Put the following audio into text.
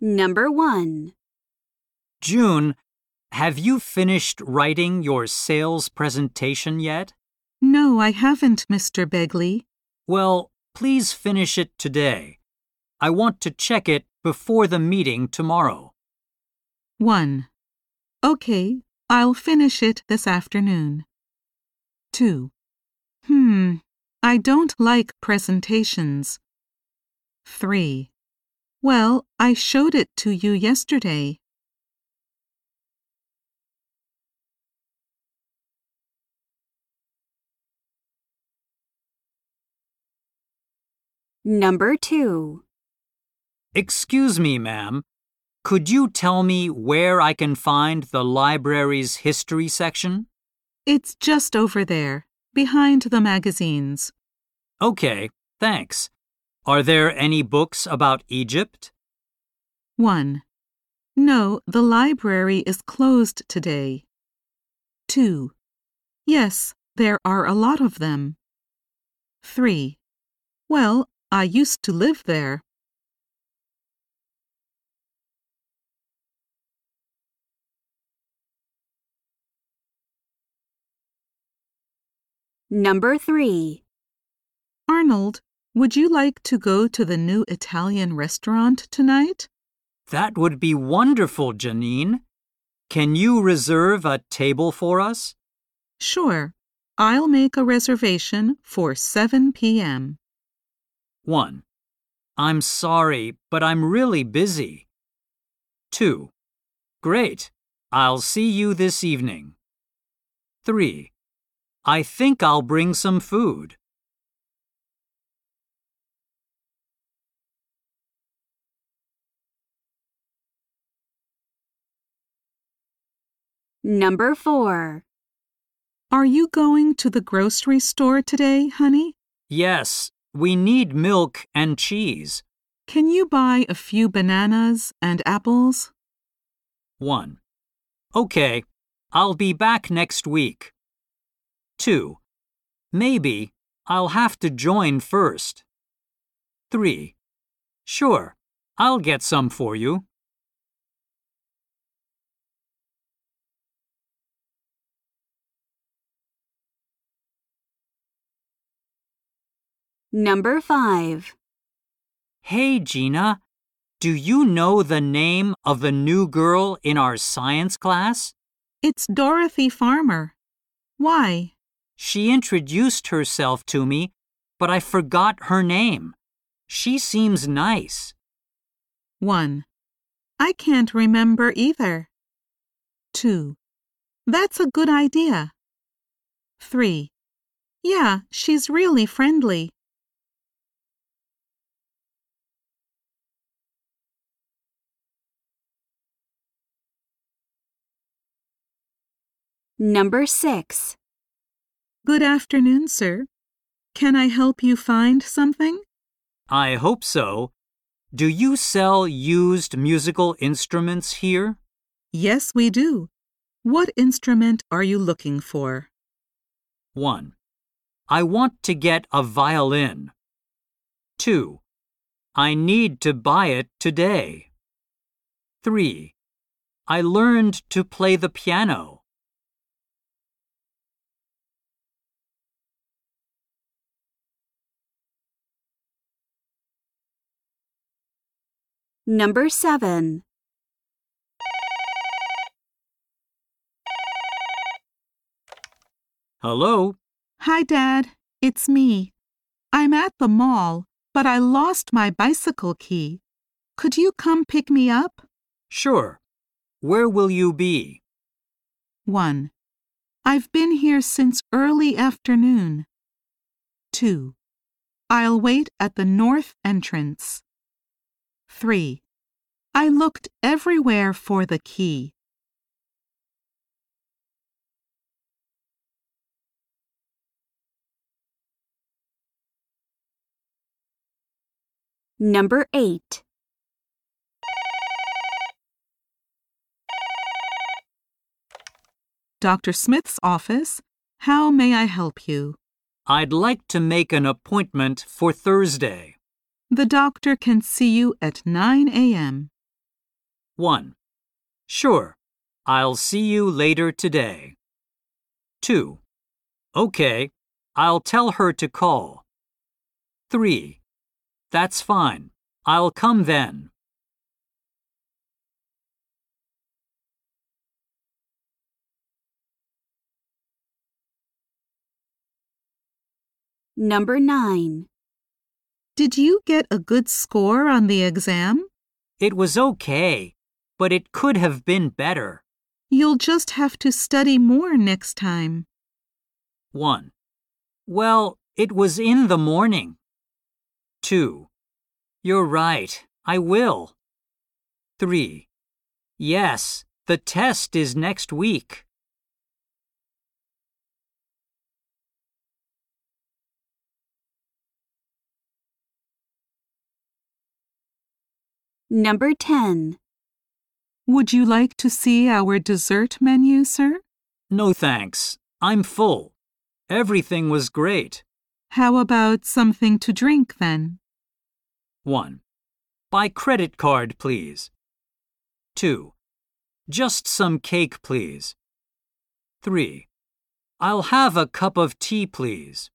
Number 1. June, have you finished writing your sales presentation yet? No, I haven't, Mr. Begley. Well, please finish it today. I want to check it before the meeting tomorrow. 1. Okay, I'll finish it this afternoon. 2. I don't like presentations. 3. Well, I showed it to you yesterday. Number 2. Excuse me, ma'am. Could you tell me where I can find the library's history section? It's just over there, behind the magazines. Okay, thanks. Are there any books about Egypt? 1. No, the library is closed today. 2. Yes, there are a lot of them. 3. Well, I used to live there. Number 3. Arnold, would you like to go to the new Italian restaurant tonight? That would be wonderful, Janine. Can you reserve a table for us? Sure. I'll make a reservation for 7 p.m. 1. I'm sorry, but I'm really busy. 2. Great. I'll see you this evening. 3. I think I'll bring some food. Number 4. Are you going to the grocery store today, honey? Yes, we need milk and cheese. Can you buy a few bananas and apples? 1. Okay, I'll be back next week. 2. Maybe I'll have to join first. 3. Sure, I'll get some for you. Number 5. Hey, Gina, do you know the name of the new girl in our science class? It's Dorothy Farmer. Why? She introduced herself to me, but I forgot her name. She seems nice. 1. I can't remember either. 2. That's a good idea. 3. Yeah, she's really friendly. Number 6. Good afternoon, sir. Can I help you find something? I hope so. Do you sell used musical instruments here? Yes, we do. What instrument are you looking for? 1. I want to get a violin. 2. I need to buy it today. 3. I learned to play the piano. Number 7. Hello? Hi, Dad. It's me. I'm at the mall, but I lost my bicycle key. Could you come pick me up? Sure. Where will you be? 1. I've been here since early afternoon. 2. I'll wait at the north entrance. 3. I looked everywhere for the key. Number 8. Dr. Smith's office. How may I help you? I'd like to make an appointment for Thursday. The doctor can see you at 9 a.m. 1. Sure, I'll see you later today. 2. Okay, I'll tell her to call. 3. That's fine. I'll come then. Number 9. Did you get a good score on the exam? It was okay, but it could have been better. You'll just have to study more next time. 1. Well, it was in the morning. 2. You're right, I will. 3. Yes, the test is next week. Number 10. Would you like to see our dessert menu, sir? No thanks, I'm full. Everything was great. How about something to drink then? 1. By credit card, please. 2. Just some cake, please. 3. I'll have a cup of tea, please.